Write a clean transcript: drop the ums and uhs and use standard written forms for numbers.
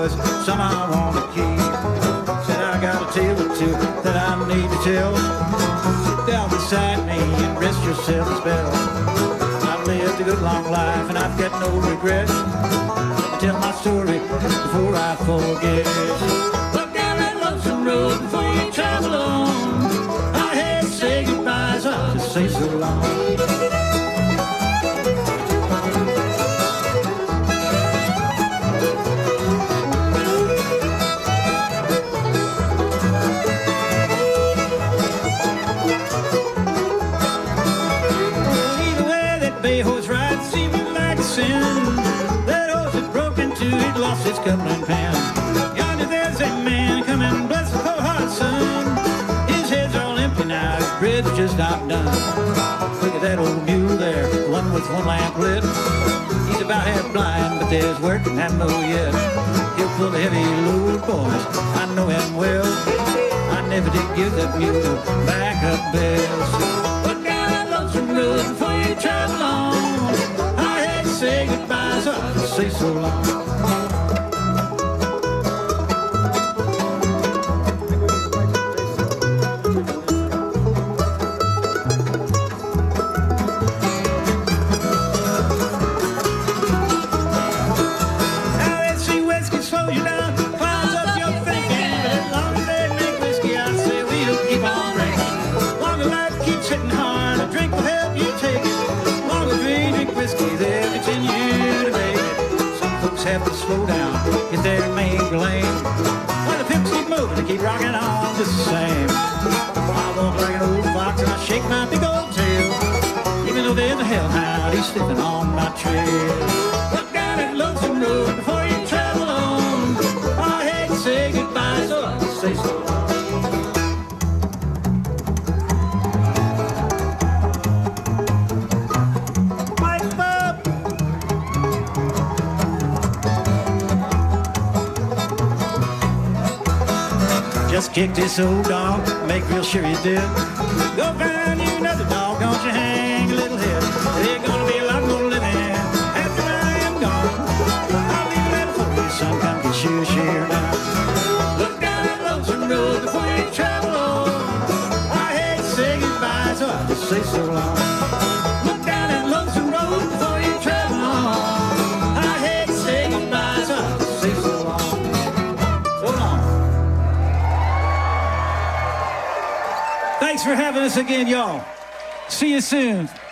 boys, some I want to keep. Said I got a tale or two that I need to tell. Sit down beside me and rest yourself a spell. I've lived a good long life and I've got no regrets. Let me tell my story before I forget. Look down that lonesome road before you travel on. I had to say goodbye, so I'll just say so long. Bay horse ride seemed like a sin. That horse had broken too, he'd lost his coupling pin. Yonder there's a man coming, bless the poor heart, son. His head's all empty now, his bread's just not done. Look at that old mule there, the one with one lamp lit. He's about half blind, but there's work in that mule yet. He'll pull a heavy load, boys, I know him well. I never did give that mule back up bells. Look down that lonesome road before you travel on. I had to say goodbye, so I'll just say so long. Now let's see whiskey slow you down, clouds up your thinking. But as long as they make whiskey, I say we'll keep on drinking. Long as life keeps hitting hard, a drink will help you take it. Long as we drink whiskey, they'll continue to make it. Some folks have to slow down, get their main lane. While the pimps keep moving, they keep rocking on just the same. I walk like an old fox and I shake my big old tail. Even though there's a hellhound, he's slipping on my trail. Look down that lonesome road before you travel on. I hate to say goodbye, so I'll just say so long. Just kick this old dog, make real sure you did. Go find you another dog, don't you hang a little head. There's gonna be a lot more living after I am gone. I'll leave a letter for you, son, come get you here now. Look down that lonesome road before you travel on. I hate to say goodbye, so I'll just say so long. Look down that lonesome road before you travel on. I hate to say goodbye, so I'll just say so long. So long. Thanks for having us again, y'all. See you soon.